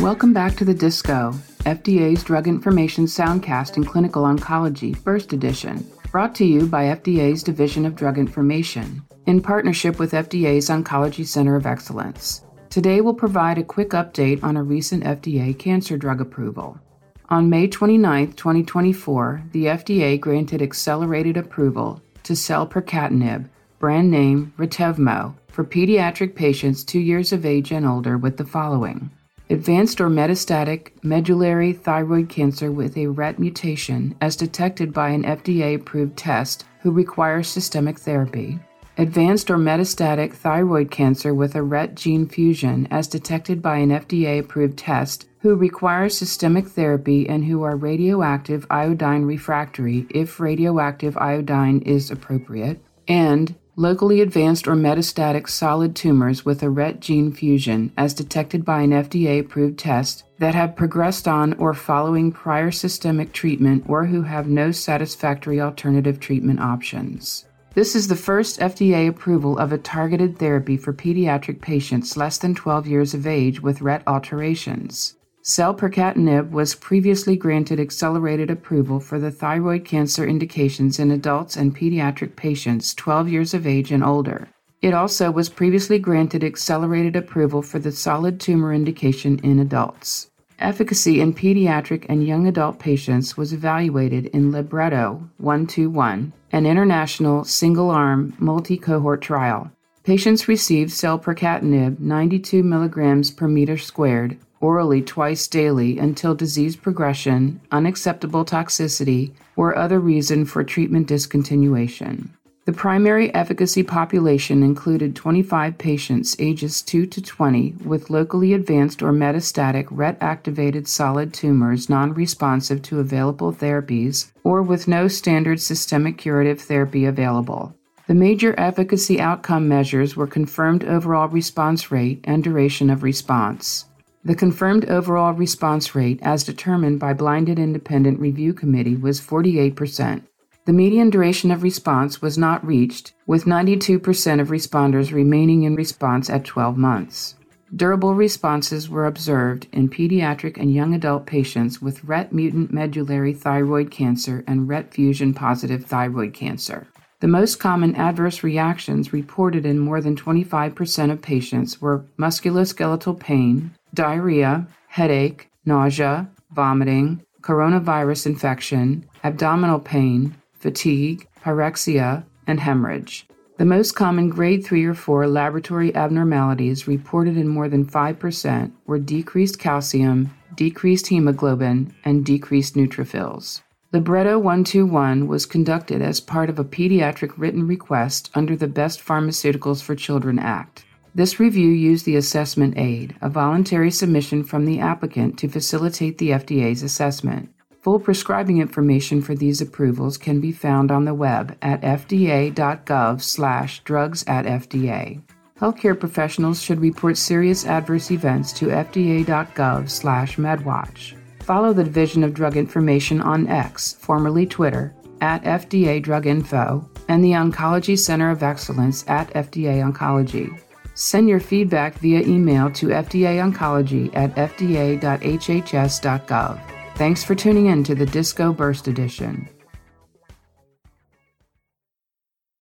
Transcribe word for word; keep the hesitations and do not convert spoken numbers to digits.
Welcome back to the Disco, F D A's Drug Information Soundcast in Clinical Oncology, First Edition, brought to you by F D A's Division of Drug Information, in partnership with F D A's Oncology Center of Excellence. Today we'll provide a quick update on a recent F D A cancer drug approval. On May twenty-ninth, twenty twenty-four, the F D A granted accelerated approval to selpercatinib, brand name Retevmo, for pediatric patients two years of age and older with the following: advanced or metastatic medullary thyroid cancer with a R E T mutation as detected by an F D A-approved test who requires systemic therapy, advanced or metastatic thyroid cancer with a R E T gene fusion as detected by an F D A-approved test who requires systemic therapy and who are radioactive iodine refractory if radioactive iodine is appropriate, and locally advanced or metastatic solid tumors with a R E T gene fusion as detected by an F D A-approved test that have progressed on or following prior systemic treatment or who have no satisfactory alternative treatment options. This is the first F D A approval of a targeted therapy for pediatric patients less than twelve years of age with R E T alterations. Selpercatinib was previously granted accelerated approval for the thyroid cancer indications in adults and pediatric patients twelve years of age and older. It also was previously granted accelerated approval for the solid tumor indication in adults. Efficacy in pediatric and young adult patients was evaluated in Libretto one twenty-one, an international single-arm multi-cohort trial. Patients received selpercatinib ninety-two milligrams per meter squared orally twice daily until disease progression, unacceptable toxicity, or other reason for treatment discontinuation. The primary efficacy population included twenty-five patients ages two to twenty with locally advanced or metastatic R E T-activated solid tumors non-responsive to available therapies or with no standard systemic curative therapy available. The major efficacy outcome measures were confirmed overall response rate and duration of response. The confirmed overall response rate, as determined by Blinded Independent Review Committee, was forty-eight percent. The median duration of response was not reached, with ninety-two percent of responders remaining in response at twelve months. Durable responses were observed in pediatric and young adult patients with R E T mutant medullary thyroid cancer and R E T fusion-positive thyroid cancer. The most common adverse reactions reported in more than twenty-five percent of patients were musculoskeletal pain, diarrhea, headache, nausea, vomiting, coronavirus infection, abdominal pain, fatigue, pyrexia, and hemorrhage. The most common grade three or four laboratory abnormalities reported in more than five percent were decreased calcium, decreased hemoglobin, and decreased neutrophils. Libretto one twenty-one was conducted as part of a pediatric written request under the Best Pharmaceuticals for Children Act. This review used the assessment aid, a voluntary submission from the applicant to facilitate the F D A's assessment. Full prescribing information for these approvals can be found on the web at fda.gov slash drugs at FDA. Healthcare professionals should report serious adverse events to fda.gov slash medwatch. Follow the Division of Drug Information on X, formerly Twitter, at F D A Drug Info, and the Oncology Center of Excellence at F D A Oncology. Send your feedback via email to fdaoncology at fda dot h h s dot gov. Thanks for tuning in to the Disco Burst Edition.